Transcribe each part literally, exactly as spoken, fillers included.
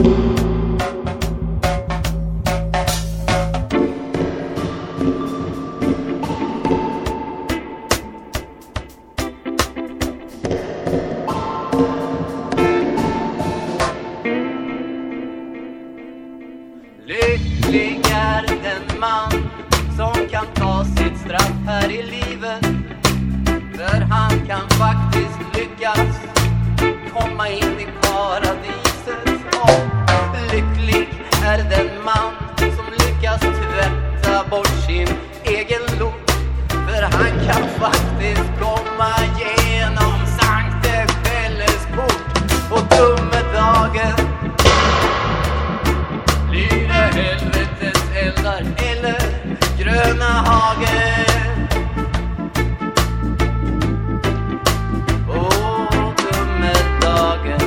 Lycklig är den man som kan ta sitt straff här i livet, för han kan faktiskt lyckas komma in i paradiset. Och lycklig är den man som lyckas tvätta bort sin egen lort, för han kan faktiskt komma igenom Sankte Pelles port. Och domedagen blir det helvetets eldar eller gröna hagen. Åh, domedagen.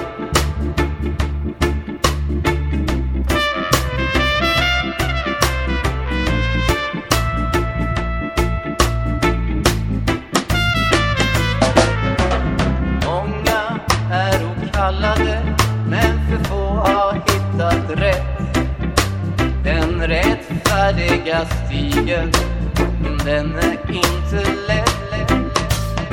Många är okallade, men för få har hittat rätt. Den rättfärdiga stigen, den är inte lätt.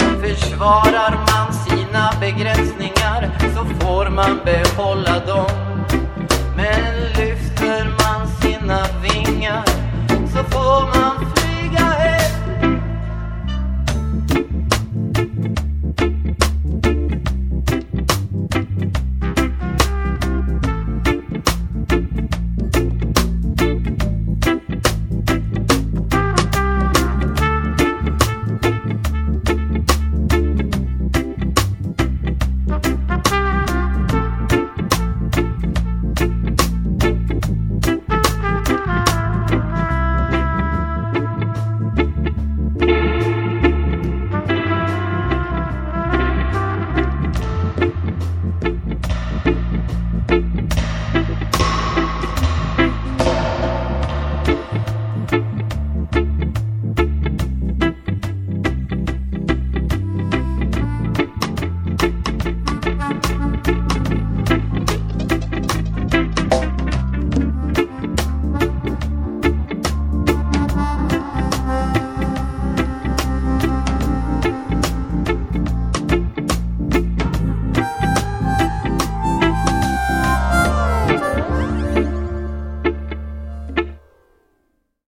Försvarar man sina begränsningar så får man behålla dem.